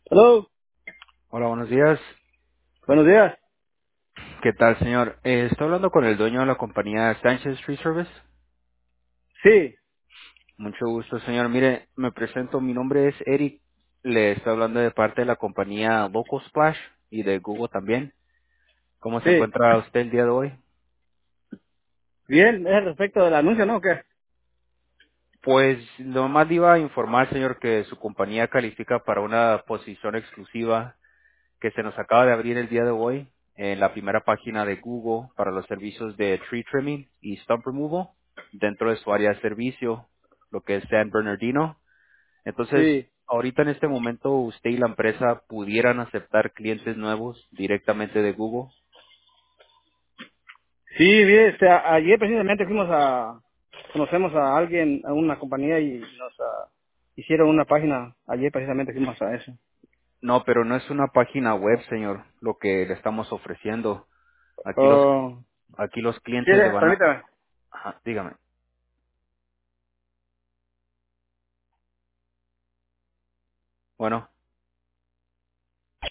Hello, Hola, buenos días. buenos días. ¿Qué tal, señor? Estoy hablando con el dueño de la compañía Sánchez Street Service. Sí, Mucho gusto, señor. Mire, me presento. Mi nombre es Eric. Le estoy hablando de parte de la compañía Local Splash y de Google también. ¿Cómo se sí. encuentra usted el día de hoy? Bien, es respecto del anuncio, ¿no? ¿Qué? Pues nomás le iba a informar, señor, que su compañía califica para una posición exclusiva que se nos acaba de abrir el día de hoy en la primera página de Google para los servicios de tree trimming y stump removal dentro de su área de servicio, lo que es San Bernardino. Entonces, Sí. ahorita en este momento usted y la empresa pudieran aceptar clientes nuevos directamente de Google. Sí, bien, ayer precisamente conocemos a alguien, a una compañía y nos hicieron una página. Ayer precisamente fuimos a eso. No, pero no es una página web, señor, lo que le estamos ofreciendo. Aquí los, Oh, aquí los sí, clientes le van a, permítame. ajá, dígame. Bueno.